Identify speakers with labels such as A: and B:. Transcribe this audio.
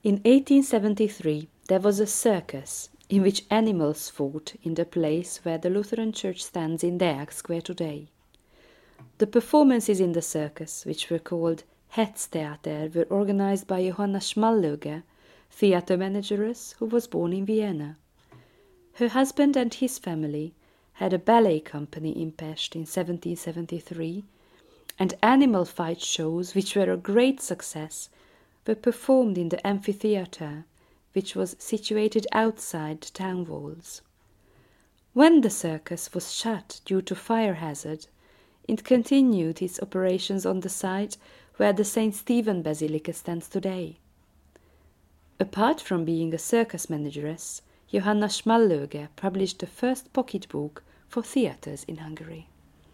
A: In 1873 there was a circus in which animals fought in the place where the Lutheran Church stands in Deák Square today. The performances in the circus, which were called Hetztheater, were organized by Johanna Schmallöge, theater manageress who was born in Vienna. Her husband and his family had a ballet company in Pest in 1773, and animal fight shows, which were a great success, were performed in the amphitheatre, which was situated outside the town walls. When the circus was shut due to fire hazard, it continued its operations on the site where the St. Stephen Basilica stands today. Apart from being a circus manageress, Johanna Schmallöge published the first pocketbook for theatres in Hungary.